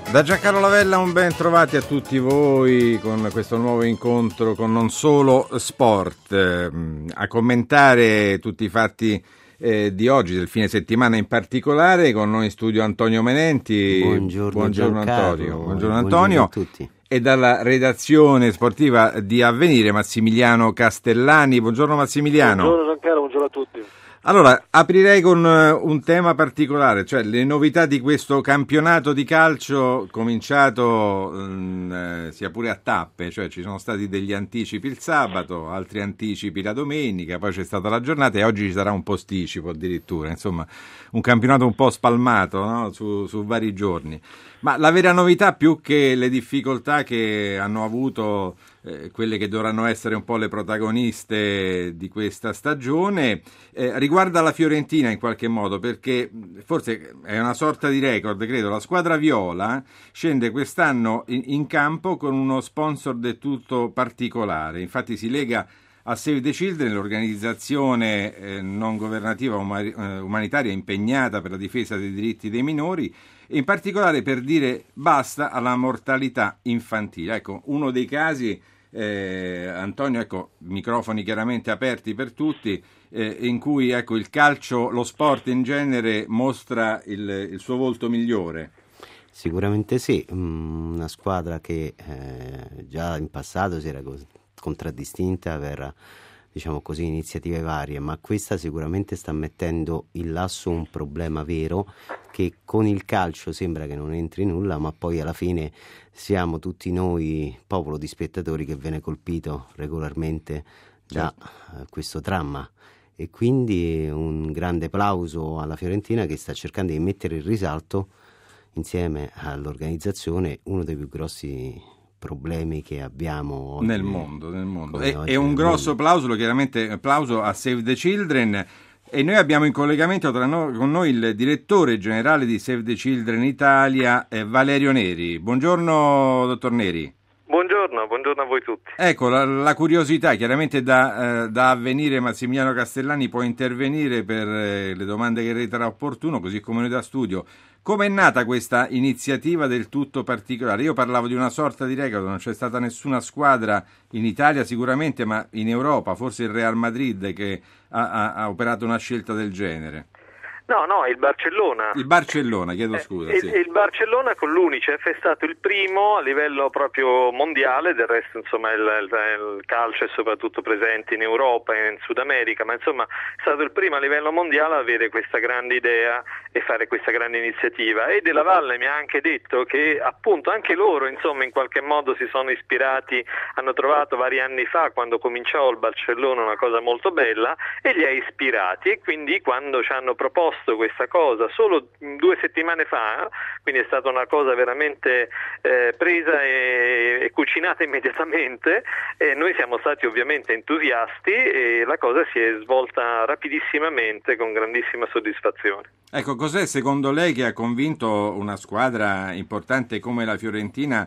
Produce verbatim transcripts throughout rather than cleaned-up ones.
Da Giancarlo Lavella un ben trovati a tutti voi con questo nuovo incontro con Non Solo Sport, eh, a commentare tutti i fatti eh, di oggi, del fine settimana in particolare, con noi in studio Antonio Menenti. Buongiorno, buongiorno Antonio. Buongiorno Antonio. Buongiorno a tutti. E dalla redazione sportiva di Avvenire Massimiliano Castellani. Buongiorno Massimiliano. Buongiorno Giancarlo, buongiorno a tutti. Allora, aprirei con un tema particolare, cioè le novità di questo campionato di calcio cominciato mh, eh, sia pure a tappe, cioè ci sono stati degli anticipi il sabato, altri anticipi la domenica, poi c'è stata la giornata e oggi ci sarà un posticipo addirittura, insomma un campionato un po' spalmato, no? su, su vari giorni. Ma la vera novità, più che le difficoltà che hanno avuto eh, quelle che dovranno essere un po' le protagoniste di questa stagione, eh, riguarda la Fiorentina in qualche modo, perché forse è una sorta di record, credo. La squadra viola scende quest'anno in, in campo con uno sponsor del tutto particolare, infatti si lega a Save the Children, l'organizzazione eh, non governativa uma- eh, umanitaria impegnata per la difesa dei diritti dei minori, in particolare per dire basta alla mortalità infantile. Ecco, uno dei casi, eh, Antonio, ecco, microfoni chiaramente aperti per tutti, eh, in cui ecco, il calcio, lo sport in genere mostra il, il suo volto migliore. Sicuramente sì, una squadra che eh, già in passato si era contraddistinta per, diciamo così, iniziative varie, ma questa sicuramente sta mettendo in lasso un problema vero, che con il calcio sembra che non entri nulla, ma poi alla fine siamo tutti noi, popolo di spettatori, che viene colpito regolarmente da certo. questo dramma. E quindi un grande plauso alla Fiorentina, che sta cercando di mettere in risalto, insieme all'organizzazione, uno dei più grossi problemi che abbiamo oggi nel mondo, nel mondo. E, oggi e un nel grosso mondo. plauso, chiaramente applauso a Save the Children, e noi abbiamo in collegamento tra noi, con noi il direttore generale di Save the Children Italia, eh, Valerio Neri. Buongiorno dottor Neri. Buongiorno, buongiorno a voi tutti. Ecco, la, la curiosità, chiaramente da, eh, da Avvenire Massimiliano Castellani può intervenire per eh, le domande che riterrà opportuno, così come noi da studio. Come è nata questa iniziativa del tutto particolare? Io parlavo di una sorta di record, non c'è stata nessuna squadra in Italia sicuramente, ma in Europa, forse il Real Madrid, che ha, ha, ha operato una scelta del genere. No, no, il Barcellona. Il Barcellona, chiedo scusa. Eh, sì. Il Barcellona con l'Unicef è stato il primo a livello proprio mondiale, del resto insomma il, il, il calcio è soprattutto presente in Europa e in Sud America, ma insomma è stato il primo a livello mondiale a avere questa grande idea e fare questa grande iniziativa. E Della Valle mi ha anche detto che appunto anche loro insomma in qualche modo si sono ispirati, hanno trovato vari anni fa, quando cominciò il Barcellona, una cosa molto bella e li ha ispirati, e quindi quando ci hanno proposto questa cosa solo due settimane fa, quindi è stata una cosa veramente eh, presa e, e cucinata immediatamente, e noi siamo stati ovviamente entusiasti e la cosa si è svolta rapidissimamente con grandissima soddisfazione. Ecco, cos'è secondo lei che ha convinto una squadra importante come la Fiorentina,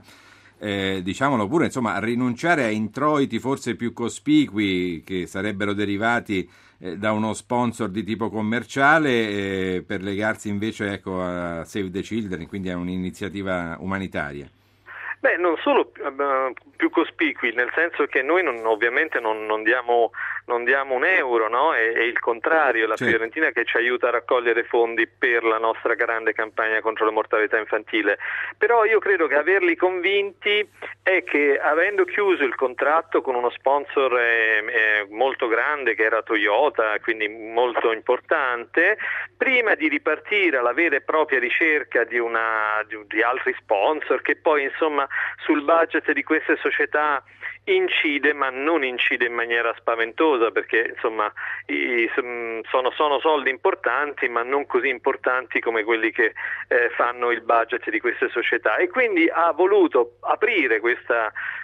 eh, diciamolo pure, insomma, a rinunciare a introiti forse più cospicui che sarebbero derivati eh, da uno sponsor di tipo commerciale, eh, per legarsi invece ecco, a Save the Children, quindi a un'iniziativa umanitaria? Beh, non solo uh, più cospicui, nel senso che noi non, ovviamente non, non, diamo, non diamo un euro, no? È, è il contrario, la certo. Fiorentina che ci aiuta a raccogliere fondi per la nostra grande campagna contro la mortalità infantile. Però io credo che averli convinti è che, avendo chiuso il contratto con uno sponsor eh, eh, molto grande che era Toyota, quindi molto importante, prima di ripartire alla vera e propria ricerca di, una, di, di altri sponsor, che poi insomma sul budget di queste società incide, ma non incide in maniera spaventosa, perché insomma i, sono, sono soldi importanti, ma non così importanti come quelli che eh, fanno il budget di queste società, e quindi ha voluto aprire questa,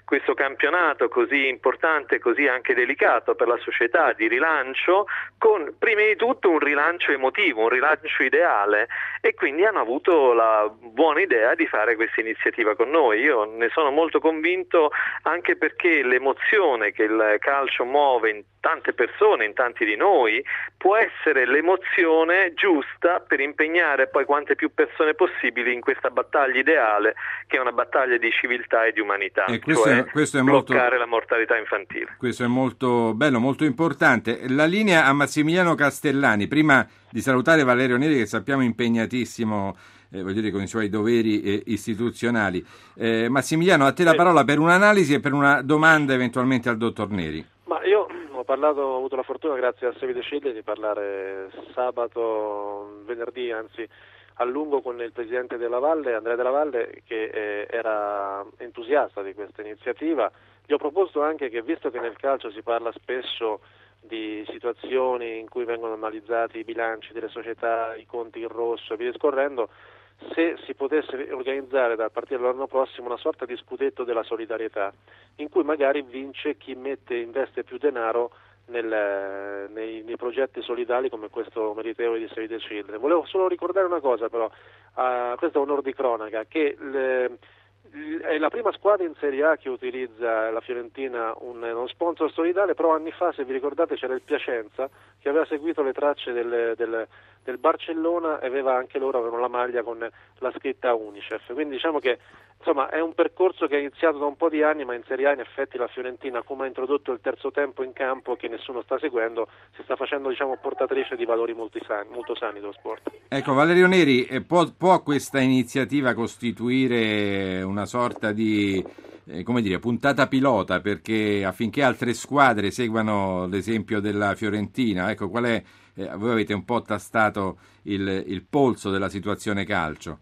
questo campionato così importante, così anche delicato per la società, di rilancio, con prima di tutto un rilancio emotivo, un rilancio ideale, e quindi hanno avuto la buona idea di fare questa iniziativa con noi. Io ne sono molto convinto, anche perché l'emozione che il calcio muove in tante persone, in tanti di noi, può essere l'emozione giusta per impegnare poi quante più persone possibili in questa battaglia ideale, che è una battaglia di civiltà e di umanità, e questo cioè è, questo è bloccare molto, la mortalità infantile. Questo è molto bello, molto importante. La linea a Massimiliano Castellani, prima di salutare Valerio Neri, che sappiamo impegnatissimo eh, voglio dire, con i suoi doveri eh, istituzionali. Eh, Massimiliano, a te la parola per un'analisi e per una domanda eventualmente al dottor Neri. Ma io ho parlato, ho avuto la fortuna, grazie a Save the Children, di parlare sabato, venerdì anzi, a lungo con il presidente della Valle, Andrea Della Valle, che eh, era entusiasta di questa iniziativa. Gli ho proposto anche che, visto che nel calcio si parla spesso di situazioni in cui vengono analizzati i bilanci delle società, i conti in rosso e via discorrendo, se si potesse organizzare da partire dall'anno prossimo una sorta di scudetto della solidarietà, in cui magari vince chi mette, investe più denaro nel, nei, nei progetti solidali come questo meritevole di Save the Children. Volevo solo ricordare una cosa, però, uh, questo è onor di cronaca, che le, è la prima squadra in Serie A che utilizza, la Fiorentina, un, uno sponsor solidale, però anni fa, se vi ricordate, c'era il Piacenza che aveva seguito le tracce del, del, del Barcellona e aveva anche loro avevano la maglia con la scritta Unicef, quindi diciamo che insomma è un percorso che è iniziato da un po' di anni, ma in Serie A in effetti la Fiorentina, come ha introdotto il terzo tempo in campo che nessuno sta seguendo, si sta facendo, diciamo, portatrice di valori molto sani, molto sani dello sport. Ecco, Valerio Neri, eh, può, può questa iniziativa costituire una sorta di eh, come dire, puntata pilota perché affinché altre squadre seguano l'esempio della Fiorentina? Ecco, qual è, eh, voi avete un po' tastato il, il polso della situazione calcio.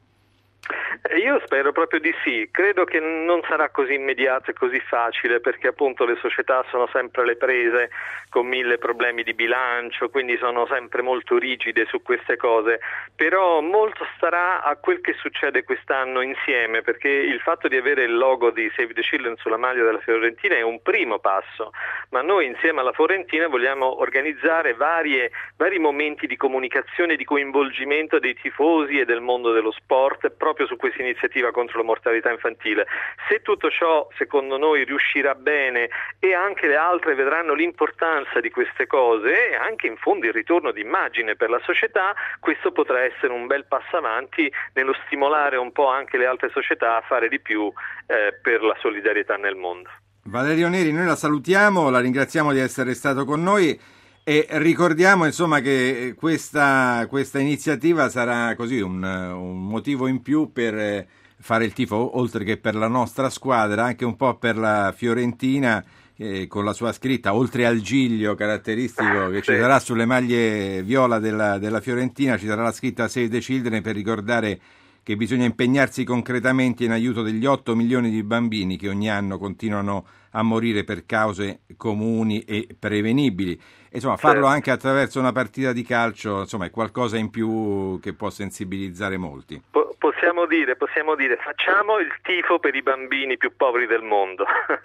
Io spero proprio di sì, credo che non sarà così immediato e così facile, perché appunto le società sono sempre alle prese con mille problemi di bilancio, quindi sono sempre molto rigide su queste cose, però molto starà a quel che succede quest'anno insieme, perché il fatto di avere il logo di Save the Children sulla maglia della Fiorentina è un primo passo, ma noi insieme alla Fiorentina vogliamo organizzare varie, vari momenti di comunicazione e di coinvolgimento dei tifosi e del mondo dello sport proprio su questa iniziativa contro la mortalità infantile. Se tutto ciò secondo noi riuscirà bene e anche le altre vedranno l'importanza di queste cose e anche in fondo il ritorno di immagine per la società, questo potrà essere un bel passo avanti nello stimolare un po' anche le altre società a fare di più eh, per la solidarietà nel mondo. Valerio Neri, noi la salutiamo, la ringraziamo di essere stato con noi e ricordiamo insomma che questa, questa iniziativa sarà così un, un motivo in più per fare il tifo, oltre che per la nostra squadra, anche un po' per la Fiorentina, eh, con la sua scritta, oltre al giglio caratteristico che ci sarà sulle maglie viola della, della Fiorentina, ci sarà la scritta Save the Children per ricordare che bisogna impegnarsi concretamente in aiuto degli otto milioni di bambini che ogni anno continuano a morire per cause comuni e prevenibili. E, insomma, farlo anche attraverso una partita di calcio, insomma, è qualcosa in più che può sensibilizzare molti. Po- possiamo dire, possiamo dire, facciamo il tifo per i bambini più poveri del mondo.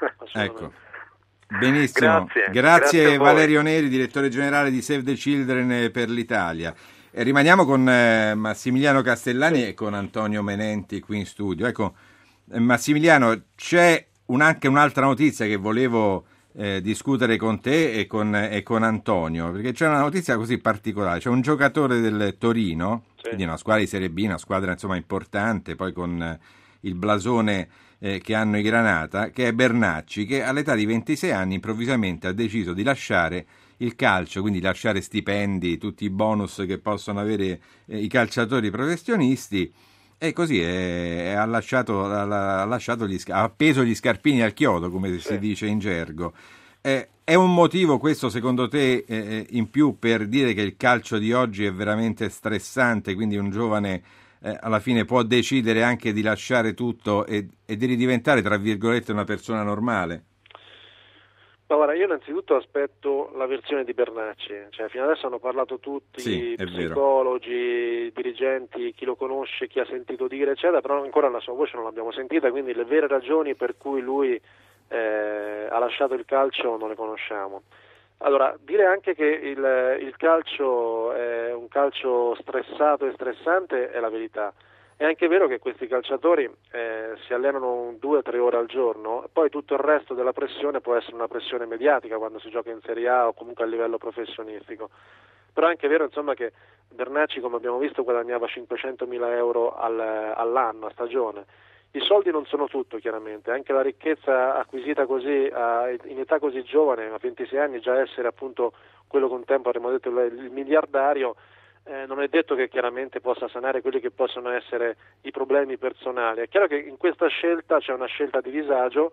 Ecco. Benissimo. Grazie, grazie, grazie Valerio Neri, direttore generale di Save the Children per l'Italia. E rimaniamo con eh, Massimiliano Castellani e con Antonio Menenti qui in studio. Ecco, eh, Massimiliano, c'è un, anche un'altra notizia che volevo eh, discutere con te e con, e con Antonio, perché c'è una notizia così particolare. C'è un giocatore del Torino, sì, quindi una squadra di Serie B, una squadra insomma importante, poi con eh, il blasone eh, che hanno i Granata, che è Bernacci, che all'età di ventisei anni improvvisamente ha deciso di lasciare il calcio, quindi lasciare stipendi, tutti i bonus che possono avere eh, i calciatori professionisti, e così è, è, ha, lasciato, ha, lasciato gli, ha appeso gli scarpini al chiodo, come si dice in gergo. Eh, è un motivo questo secondo te eh, in più per dire che il calcio di oggi è veramente stressante, quindi un giovane eh, alla fine può decidere anche di lasciare tutto e, e di ridiventare, tra virgolette, una persona normale? Ma guarda, io innanzitutto aspetto la versione di Bernacci, cioè fino adesso hanno parlato tutti, sì, psicologi, dirigenti, chi lo conosce, chi ha sentito dire eccetera, però ancora la sua voce non l'abbiamo sentita, quindi le vere ragioni per cui lui eh, ha lasciato il calcio non le conosciamo. Allora, dire anche che il, il calcio è un calcio stressato e stressante è la verità. È anche vero che questi calciatori eh, si allenano due o tre ore al giorno, poi tutto il resto della pressione può essere una pressione mediatica quando si gioca in Serie A o comunque a livello professionistico. Però è anche vero, insomma, che Bernacchi, come abbiamo visto, guadagnava cinquecentomila euro al, all'anno, a stagione. I soldi non sono tutto, chiaramente, anche la ricchezza acquisita così a, in età così giovane, a ventisei anni, già essere appunto quello che un tempo avremmo detto il, il miliardario, eh, non è detto che chiaramente possa sanare quelli che possono essere i problemi personali. È chiaro che in questa scelta c'è una scelta di disagio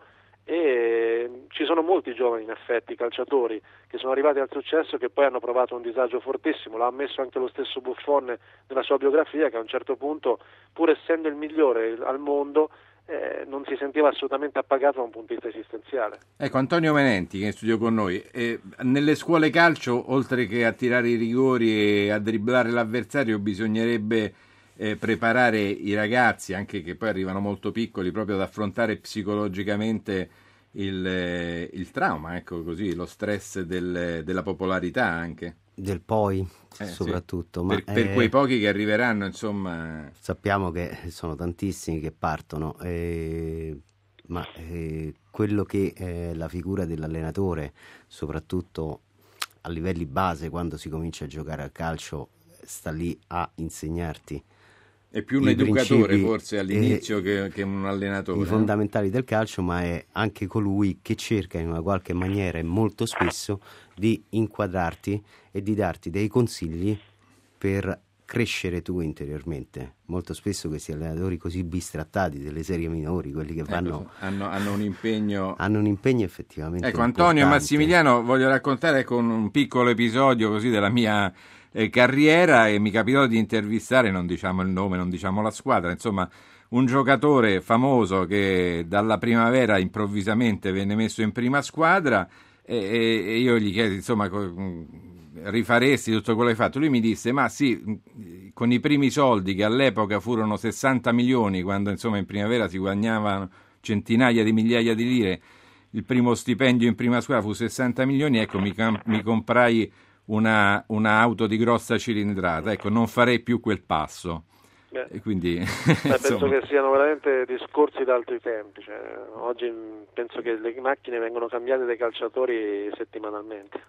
e ci sono molti giovani, in effetti, calciatori che sono arrivati al successo che poi hanno provato un disagio fortissimo. L'ha ammesso anche lo stesso Buffon nella sua biografia, che a un certo punto, pur essendo il migliore al mondo, eh, non si sentiva assolutamente appagato da un punto di vista esistenziale. Ecco, Antonio Menenti, che è in studio con noi, eh, nelle scuole calcio, oltre che a tirare i rigori e a dribblare l'avversario, bisognerebbe eh, preparare i ragazzi, anche che poi arrivano molto piccoli, proprio ad affrontare psicologicamente il, eh, il trauma, ecco così, lo stress del, della popolarità anche. Del poi, eh, soprattutto. Sì. Ma per, per eh, quei pochi che arriveranno, insomma. Sappiamo che sono tantissimi che partono, eh, ma eh, quello che è la figura dell'allenatore, soprattutto a livelli base, quando si comincia a giocare a calcio, sta lì a insegnarti. È più un educatore forse all'inizio che, che un allenatore. I fondamentali del calcio, ma è anche colui che cerca in una qualche maniera e molto spesso di inquadrarti e di darti dei consigli per crescere tu interiormente. Molto spesso questi allenatori così bistrattati delle serie minori, quelli che vanno ecco, hanno, hanno un impegno hanno un impegno effettivamente ecco importante. Antonio e Massimiliano, voglio raccontare con un piccolo episodio così della mia eh, carriera, e mi capitò di intervistare, non diciamo il nome, non diciamo la squadra, insomma un giocatore famoso che dalla primavera improvvisamente venne messo in prima squadra, e, e io gli chiesi, insomma, rifaresti tutto quello che hai fatto? Lui mi disse, ma sì, con i primi soldi, che all'epoca furono sessanta milioni, quando insomma in primavera si guadagnavano centinaia di migliaia di lire, il primo stipendio in prima squadra fu sessanta milioni, ecco, mi, mi comprai una, una auto di grossa cilindrata, ecco, non farei più quel passo. Beh, e quindi, beh, penso che siano veramente discorsi da altri tempi, cioè, oggi penso che le macchine vengono cambiate dai calciatori settimanalmente.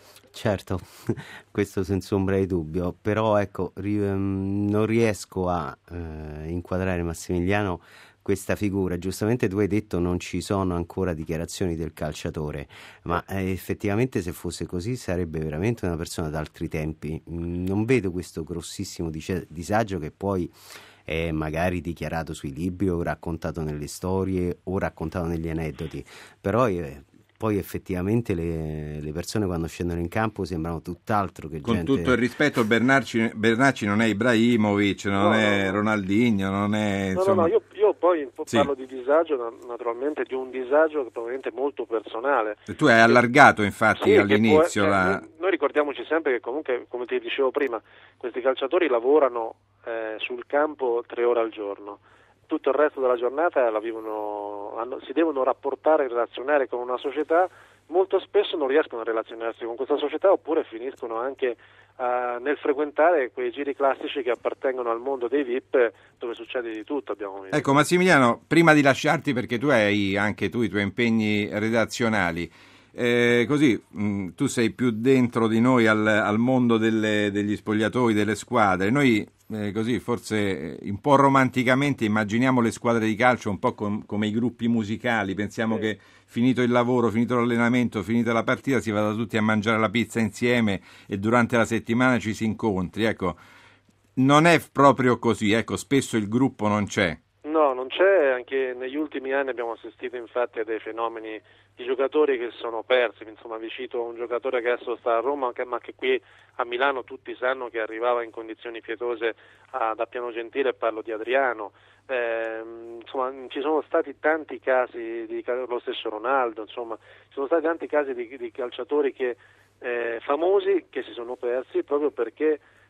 Certo, questo senza ombra di dubbio, però ecco, ri- non riesco a eh, inquadrare Massimiliano questa figura. Giustamente tu hai detto non ci sono ancora dichiarazioni del calciatore, ma eh, effettivamente se fosse così sarebbe veramente una persona d'altri tempi. Non vedo questo grossissimo dice- disagio che poi è magari dichiarato sui libri o raccontato nelle storie o raccontato negli aneddoti, però eh, poi effettivamente le, le persone quando scendono in campo sembrano tutt'altro che con gente... tutto il rispetto, Bernacci, Bernacci non è Ibrahimovic, non no, è no, Ronaldinho, non è no, insomma... no, no, io, io poi sì. parlo di disagio, naturalmente di un disagio probabilmente molto personale. Tu hai allargato infatti sì, all'inizio può, la... noi, noi ricordiamoci sempre che comunque, come ti dicevo prima, questi calciatori lavorano eh, sul campo tre ore al giorno. Tutto il resto della giornata la vivono, hanno, si devono rapportare, relazionare con una società, molto spesso non riescono a relazionarsi con questa società oppure finiscono anche uh, nel frequentare quei giri classici che appartengono al mondo dei V I P dove succede di tutto, abbiamo visto. Ecco Massimiliano, prima di lasciarti, perché tu hai anche tu i tuoi impegni redazionali, eh, così mh, tu sei più dentro di noi al, al mondo delle, degli spogliatoi, delle squadre, noi Eh, così forse un po' romanticamente immaginiamo le squadre di calcio un po' com- come i gruppi musicali, pensiamo sì. che finito il lavoro, finito l'allenamento, finita la partita si vada tutti a mangiare la pizza insieme e durante la settimana ci si incontri, ecco, non è proprio così, ecco, spesso il gruppo non c'è. No, non c'è, anche negli ultimi anni abbiamo assistito infatti a dei fenomeni di giocatori che sono persi, insomma vi cito un giocatore che adesso sta a Roma ma che qui a Milano tutti sanno che arrivava in condizioni pietose a, da Piano Gentile, parlo di Adriano, eh, insomma ci sono stati tanti casi di lo stesso Ronaldo, insomma ci sono stati tanti casi di, di calciatori che, eh, famosi che si sono persi proprio perché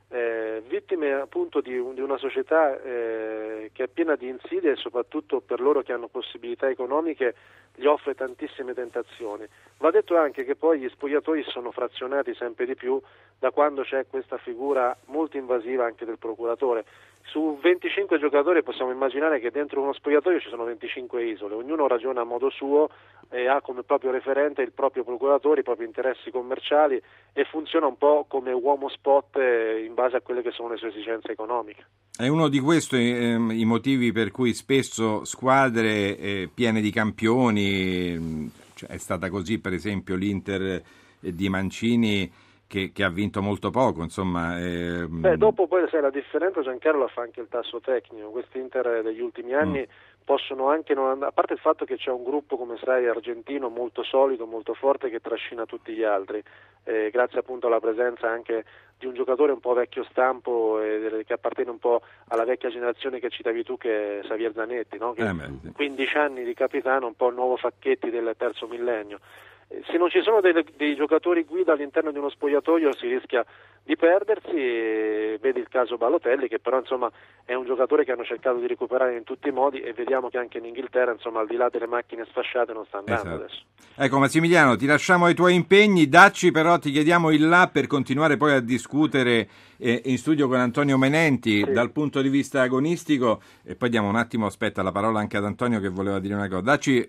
eh, vittime appunto di, un, di una società eh, che è piena di insidie e soprattutto per loro che hanno possibilità economiche gli offre tantissime tentazioni. Va detto anche che poi gli spogliatoi sono frazionati sempre di più da quando c'è questa figura molto invasiva anche del procuratore. Su venticinque giocatori possiamo immaginare che dentro uno spogliatoio ci sono venticinque isole, ognuno ragiona a modo suo e ha come proprio referente il proprio procuratore, i propri interessi commerciali e funziona un po' come uomo spot in base a quelle che sono le sue esigenze economiche. È uno di questi ehm, i motivi per cui spesso squadre eh, piene di campioni, cioè è stata così per esempio l'Inter di Mancini che, che ha vinto molto poco, insomma. Ehm... Beh, dopo poi sai la differenza, Giancarlo, la fa anche il tasso tecnico. Questi Inter degli ultimi anni mm. possono anche non andare, a parte il fatto che c'è un gruppo, come sai, argentino molto solido, molto forte che trascina tutti gli altri, eh, grazie appunto alla presenza anche di un giocatore un po' vecchio stampo eh, che appartiene un po' alla vecchia generazione che citavi tu, che è Xavier Zanetti, no? Che eh beh, sì. quindici anni di capitano, un po' il nuovo Facchetti del terzo millennio. Se non ci sono dei, dei giocatori guida all'interno di uno spogliatoio si rischia di perdersi, e vedi il caso Balotelli, che però insomma è un giocatore che hanno cercato di recuperare in tutti i modi e vediamo che anche in Inghilterra insomma al di là delle macchine sfasciate non sta andando esatto. adesso. Ecco Massimiliano, ti lasciamo ai tuoi impegni, dacci però, ti chiediamo il là per continuare poi a discutere eh, in studio con Antonio Menenti sì. dal punto di vista agonistico, e poi diamo un attimo, aspetta la parola anche ad Antonio che voleva dire una cosa, dacci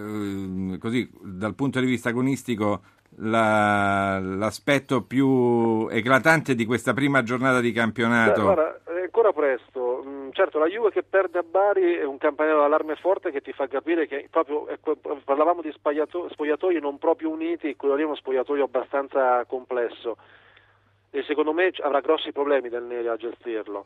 eh, così dal punto di vista agonistico la, l'aspetto più eclatante di questa prima giornata di campionato. Beh, guarda, è ancora presto. Certo, la Juve che perde a Bari è un campanello d'allarme forte che ti fa capire che proprio ecco, parlavamo di spogliato, spogliatoi non proprio uniti, quello lì è uno spogliatoio abbastanza complesso e secondo me avrà grossi problemi del Neri a gestirlo.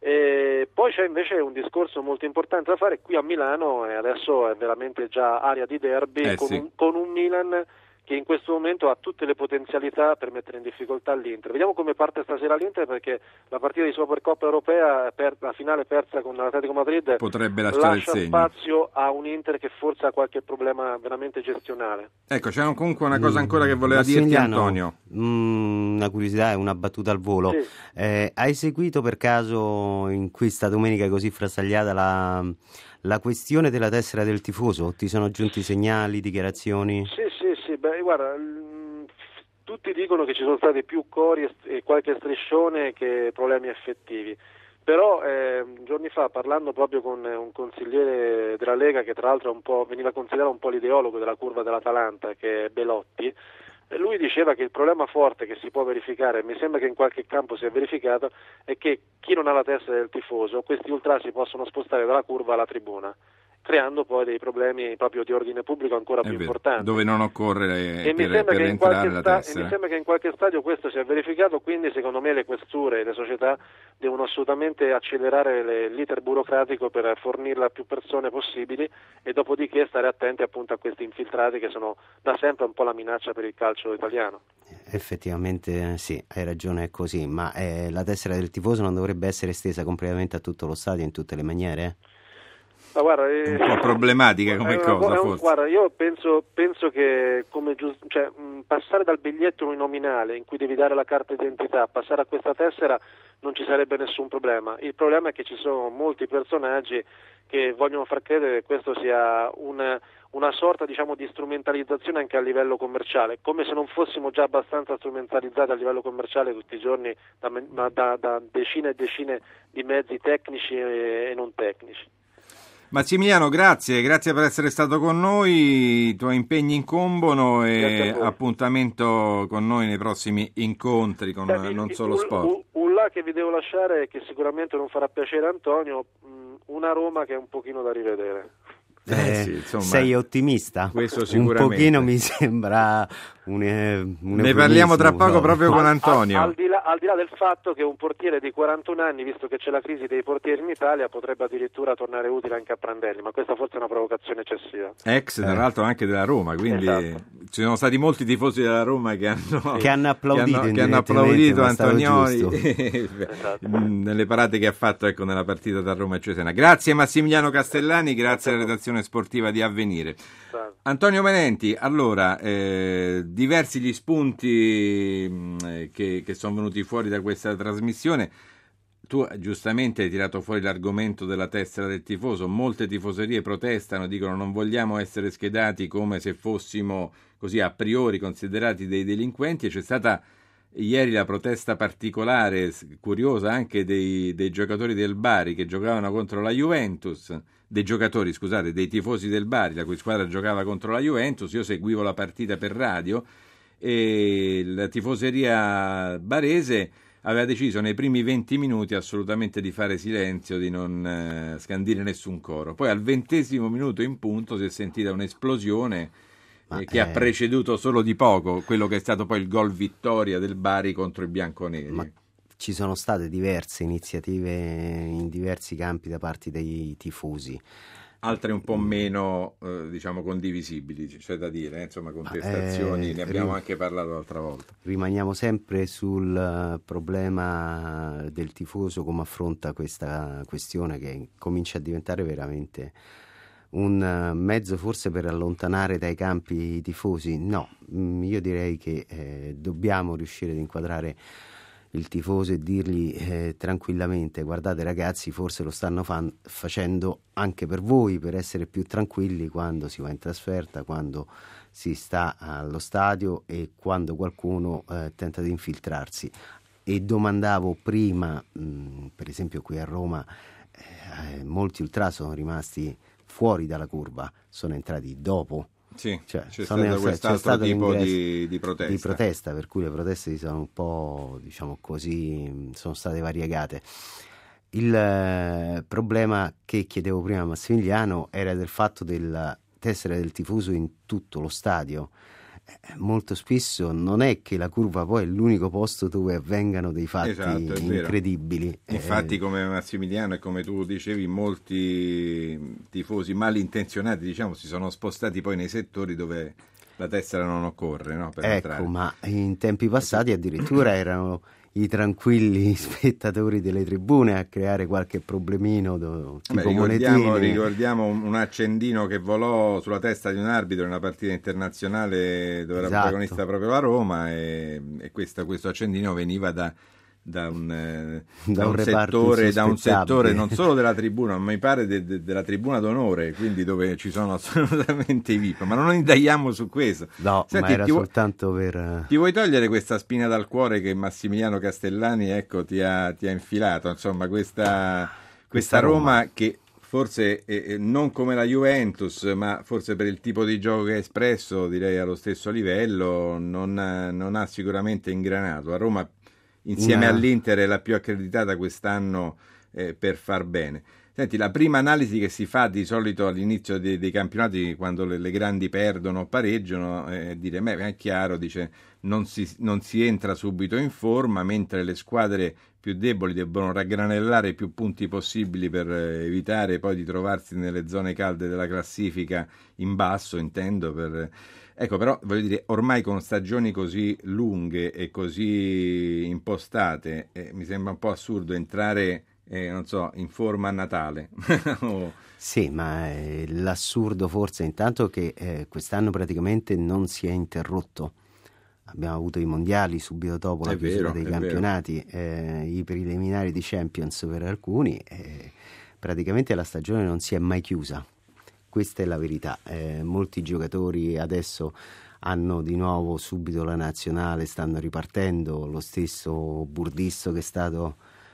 E poi c'è invece un discorso molto importante da fare qui a Milano, e adesso è veramente già area di derby eh, con, sì. un, con un Milan che in questo momento ha tutte le potenzialità per mettere in difficoltà l'Inter. Vediamo come parte stasera l'Inter, perché la partita di Supercoppa Europea, per, la finale persa con l'Atletico Madrid, potrebbe lasciare lascia il segno. spazio a un Inter che forse ha qualche problema veramente gestionale. Ecco, c'è comunque una cosa ancora che voleva dirti Antonio. Mh, una curiosità e una battuta al volo. Sì. Eh, hai seguito per caso in questa domenica così frastagliata la... la questione della tessera del tifoso? Ti sono giunti segnali, dichiarazioni? Sì, sì, sì, beh, guarda, tutti dicono che ci sono stati più cori e qualche striscione che problemi effettivi, però eh, giorni fa, parlando proprio con un consigliere della Lega, che tra l'altro è un po', veniva considerato un po' l'ideologo della curva dell'Atalanta, che è Belotti, lui diceva che il problema forte che si può verificare, mi sembra che in qualche campo si è verificato, è che chi non ha la testa del tifoso, questi ultras si possono spostare dalla curva alla tribuna, creando poi dei problemi proprio di ordine pubblico ancora più vero, importanti. Dove non occorre e per, mi sembra per che in qualche la sta- tessera. E mi sembra che in qualche stadio questo sia verificato, quindi secondo me le questure e le società devono assolutamente accelerare le, l'iter burocratico per fornirla a più persone possibili e dopodiché stare attenti appunto a questi infiltrati che sono da sempre un po' la minaccia per il calcio italiano. Effettivamente sì, hai ragione, è così, ma eh, la tessera del tifoso non dovrebbe essere estesa completamente a tutto lo stadio in tutte le maniere? Ma guarda, eh, un po' problematica come una, cosa, un, forse. Guarda, io penso, penso che come giust- cioè, mh, passare dal biglietto uninominale in cui devi dare la carta d'identità, passare a questa tessera non ci sarebbe nessun problema. Il problema è che ci sono molti personaggi che vogliono far credere che questo sia una, una sorta diciamo di strumentalizzazione anche a livello commerciale, come se non fossimo già abbastanza strumentalizzati a livello commerciale tutti i giorni da, da, da decine e decine di mezzi tecnici e, e non tecnici. Massimiliano, grazie, grazie per essere stato con noi, i tuoi impegni incombono e appuntamento con noi nei prossimi incontri con Beh, Non Solo un, Sport. Un, un là che vi devo lasciare e che sicuramente non farà piacere a Antonio, una Roma che è un pochino da rivedere. Eh, sì, insomma, sei ottimista? Questo sicuramente. Un pochino mi sembra un, un ne parliamo tra poco proprio con Antonio. Al, al, di là, al di là del fatto che un portiere di quarantuno anni, visto che c'è la crisi dei portieri in Italia, potrebbe addirittura tornare utile anche a Prandelli, ma questa forse è una provocazione eccessiva. Ex, tra l'altro, anche della Roma, quindi esatto. Ci sono stati molti tifosi della Roma che hanno, che hanno applaudito, che hanno, che hanno applaudito Antonioni esatto. nelle parate che ha fatto ecco, nella partita tra Roma e Cesena. Grazie Massimiliano Castellani, grazie alla redazione sportiva di Avvenire. Antonio Menenti, allora, eh, diversi gli spunti mh, che, che sono venuti venuti fuori da questa trasmissione. Tu giustamente hai tirato fuori l'argomento della tessera del tifoso. Molte tifoserie protestano, dicono non vogliamo essere schedati come se fossimo così a priori considerati dei delinquenti, e c'è stata ieri la protesta particolare, curiosa, anche dei, dei giocatori del Bari che giocavano contro la Juventus, dei giocatori, scusate, dei tifosi del Bari, la cui squadra giocava contro la Juventus. Io seguivo la partita per radio e la tifoseria barese aveva deciso nei primi venti minuti assolutamente di fare silenzio, di non eh, scandire nessun coro. Poi al ventesimo minuto in punto si è sentita un'esplosione eh, che è... ha preceduto solo di poco quello che è stato poi il gol vittoria del Bari contro i bianconeri. Ma ci sono state diverse iniziative in diversi campi da parte dei tifosi. Altre un po' meno eh, diciamo condivisibili, c'è da dire, eh? Insomma, contestazioni, eh, ne abbiamo rim- anche parlato l'altra volta. Rimaniamo sempre sul problema del tifoso, come affronta questa questione che comincia a diventare veramente un mezzo forse per allontanare dai campi i tifosi. No, io direi che eh, dobbiamo riuscire ad inquadrare il tifoso e dirgli eh, tranquillamente: guardate ragazzi, forse lo stanno fan- facendo anche per voi, per essere più tranquilli quando si va in trasferta, quando si sta allo stadio e quando qualcuno eh, tenta di infiltrarsi. E domandavo prima, mh, per esempio qui a Roma eh, molti ultras sono rimasti fuori dalla curva, sono entrati dopo. Sì, cioè, c'è stato quest'altro tipo di, di protesta. di protesta, per cui le proteste si sono un po', diciamo così, sono state variegate. Il eh, problema che chiedevo prima a Massimiliano era del fatto della tessera del tifoso in tutto lo stadio. Eh, molto spesso non è che la curva poi è l'unico posto dove avvengano dei fatti esatto, incredibili. Infatti eh, come Massimiliano e come tu dicevi, molti tifosi malintenzionati, diciamo, si sono spostati poi nei settori dove la tessera non occorre, no, per ecco, entrare. Ma in tempi passati addirittura erano i tranquilli spettatori delle tribune a creare qualche problemino do, tipo Beh, ricordiamo, monetine. ricordiamo un accendino che volò sulla testa di un arbitro in una partita internazionale dove era esatto. protagonista proprio la Roma, e, e questo, questo accendino veniva da da un, eh, da da un, un settore da un settore non solo della tribuna, ma mi pare de, de, della tribuna d'onore, quindi dove ci sono assolutamente i V I P, ma non indaghiamo su questo. No, Senti, ma era ti soltanto per ti vuoi togliere questa spina dal cuore che Massimiliano Castellani, ecco, ti ha, ti ha infilato, insomma, questa, questa, questa Roma, Roma che forse eh, non come la Juventus, ma forse per il tipo di gioco che ha espresso, direi allo stesso livello, non, non ha sicuramente ingranato. A Roma insieme Una... all'Inter è la più accreditata quest'anno eh, per far bene. Senti, la prima analisi che si fa di solito all'inizio dei, dei campionati, quando le, le grandi perdono o pareggiano, è dire, beh, è chiaro, dice, non si, non si entra subito in forma, mentre le squadre più deboli debbono raggranellare i più punti possibili per eh, evitare poi di trovarsi nelle zone calde della classifica in basso, intendo, per... Ecco, però, voglio dire, ormai con stagioni così lunghe e così impostate, eh, mi sembra un po' assurdo entrare, eh, non so, in forma a Natale. oh. Sì, ma eh, l'assurdo forse intanto che eh, quest'anno praticamente non si è interrotto. Abbiamo avuto i mondiali subito dopo la chiusura dei campionati, eh, i preliminari di Champions per alcuni, eh, praticamente la stagione non si è mai chiusa. Questa è la verità. Eh, molti giocatori adesso hanno di nuovo subito la nazionale, stanno ripartendo. Lo stesso Burdisso che è stato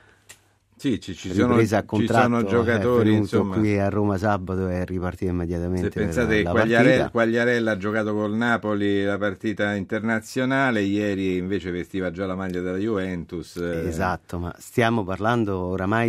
sì, ci, ci, sono, a contratto, ci sono giocatori, è insomma, qui a Roma sabato e è ripartito immediatamente. Se pensate che Quagliarella, Quagliarella ha giocato col Napoli la partita internazionale, ieri invece vestiva già la maglia della Juventus. Esatto, ma stiamo parlando oramai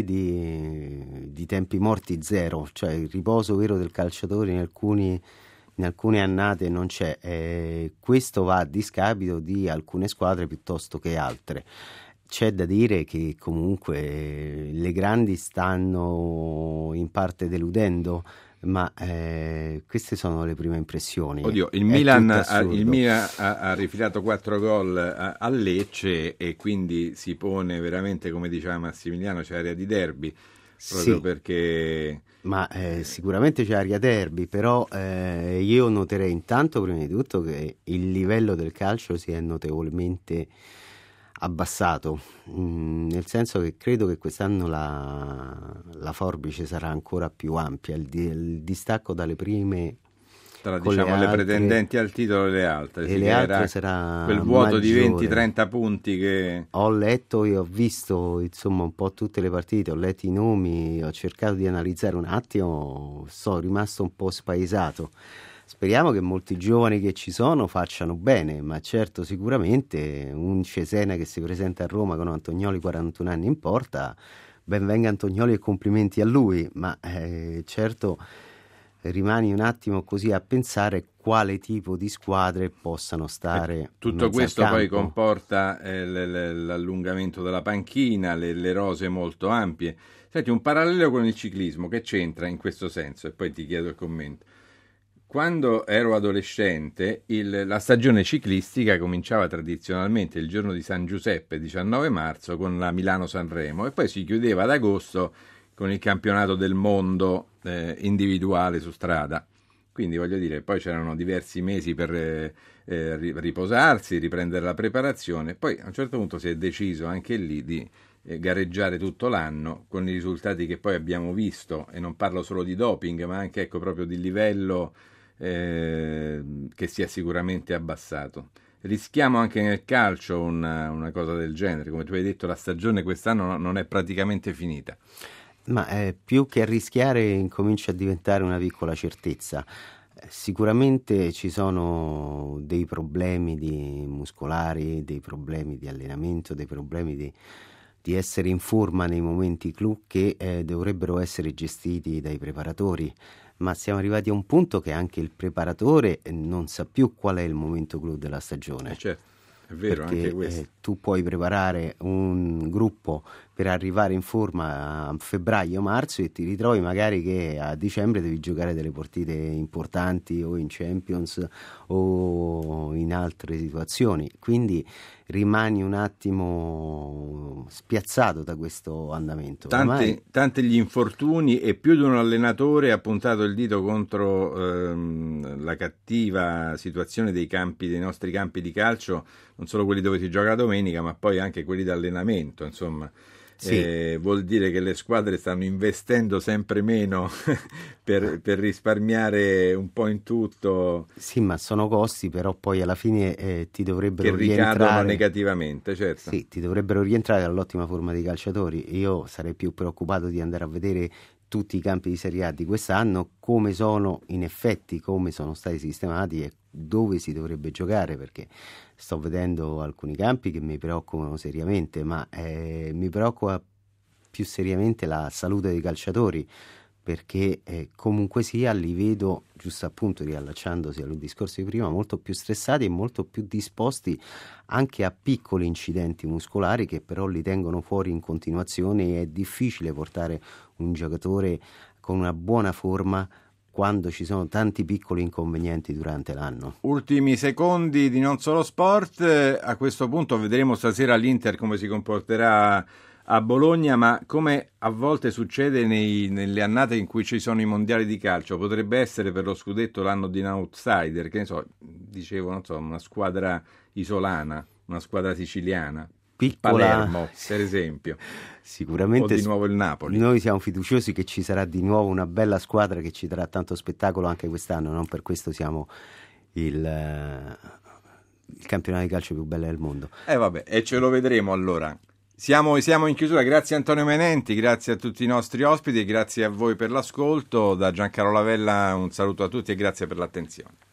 di, di tempi morti zero, cioè il riposo vero del calciatore in alcuni in alcune annate non c'è. Eh, questo va a discapito di alcune squadre piuttosto che altre. C'è da dire che comunque le grandi stanno in parte deludendo, ma eh, queste sono le prime impressioni. Oddio, il Milan, ha, il Milan ha, ha rifilato quattro gol a, a Lecce e quindi si pone veramente, come diceva Massimiliano, c'è area di derby, proprio sì, perché... Ma eh, sicuramente c'è area derby, però eh, io noterei intanto prima di tutto che il livello del calcio si è notevolmente abbassato, mh, nel senso che credo che quest'anno la, la forbice sarà ancora più ampia, il, di, il distacco dalle prime tra diciamo le, le altre, pretendenti al titolo e le altre, e sì, le altre sarà quel vuoto maggiore. Di venti trenta punti che ho letto e ho visto insomma un po' tutte le partite, ho letto i nomi, ho cercato di analizzare un attimo, sono rimasto un po' spaesato. Speriamo che molti giovani che ci sono facciano bene, ma certo sicuramente un Cesena che si presenta a Roma con Antonioli quarantuno anni in porta, ben venga Antonioli e complimenti a lui, ma eh, certo rimani un attimo così a pensare quale tipo di squadre possano stare eh, tutto questo poi comporta eh, l- l- l'allungamento della panchina, le-, le rose molto ampie. Senti, un parallelo con il ciclismo che c'entra in questo senso, e poi ti chiedo il commento. Quando ero adolescente, il, la stagione ciclistica cominciava tradizionalmente il giorno di San Giuseppe, diciannove marzo, con la Milano-Sanremo, e poi si chiudeva ad agosto con il campionato del mondo eh, individuale su strada. Quindi voglio dire, poi c'erano diversi mesi per eh, eh, riposarsi, riprendere la preparazione, poi a un certo punto si è deciso anche lì di eh, gareggiare tutto l'anno, con i risultati che poi abbiamo visto, e non parlo solo di doping, ma anche ecco proprio di livello eh, che si è sicuramente abbassato. Rischiamo anche nel calcio una, una cosa del genere, come tu hai detto la stagione quest'anno non è praticamente finita. Ma eh, più che a rischiare incomincia a diventare una piccola certezza. Eh, sicuramente ci sono dei problemi di muscolari, dei problemi di allenamento, dei problemi di, di essere in forma nei momenti clou che eh, dovrebbero essere gestiti dai preparatori, ma siamo arrivati a un punto che anche il preparatore non sa più qual è il momento clou della stagione. Eh certo. È vero, perché anche questo. Eh, tu puoi preparare un gruppo per arrivare in forma a febbraio-marzo e ti ritrovi magari che a dicembre devi giocare delle partite importanti o in Champions o in altre situazioni, quindi rimani un attimo spiazzato da questo andamento. Tanti, Ormai... tanti gli infortuni e più di un allenatore ha puntato il dito contro ehm, la cattiva situazione dei campi, dei nostri campi di calcio, non solo quelli dove si gioca la domenica, ma poi anche quelli d'allenamento, insomma. Sì. Eh, vuol dire che le squadre stanno investendo sempre meno per, per risparmiare un po' in tutto. Sì, ma sono costi, però poi alla fine eh, ti dovrebbero che rientrare... ricadono negativamente, certo. Sì, ti dovrebbero rientrare dall'ottima forma dei calciatori. Io sarei più preoccupato di andare a vedere tutti i campi di Serie A di quest'anno, come sono in effetti, come sono stati sistemati e dove si dovrebbe giocare, perché sto vedendo alcuni campi che mi preoccupano seriamente, ma eh, mi preoccupa più seriamente la salute dei calciatori, perché eh, comunque sia li vedo, giusto appunto riallacciandosi al discorso di prima, molto più stressati e molto più disposti anche a piccoli incidenti muscolari che però li tengono fuori in continuazione, e è difficile portare un giocatore con una buona forma quando ci sono tanti piccoli inconvenienti durante l'anno. Ultimi secondi di Non Solo Sport, a questo punto vedremo stasera l'Inter come si comporterà a Bologna, ma come a volte succede nei, nelle annate in cui ci sono i mondiali di calcio, potrebbe essere per lo scudetto l'anno di un outsider, che ne so, dicevo, non so, una squadra isolana, una squadra siciliana, Piccola... Palermo, per esempio. Sicuramente o di nuovo il Napoli. Noi siamo fiduciosi che ci sarà di nuovo una bella squadra che ci darà tanto spettacolo anche quest'anno, non per questo siamo il, il campionato di calcio più bello del mondo. Eh vabbè, e ce lo vedremo allora. Siamo, siamo in chiusura, grazie Antonio Menenti, grazie a tutti i nostri ospiti, grazie a voi per l'ascolto, da Giancarlo Lavella un saluto a tutti e grazie per l'attenzione.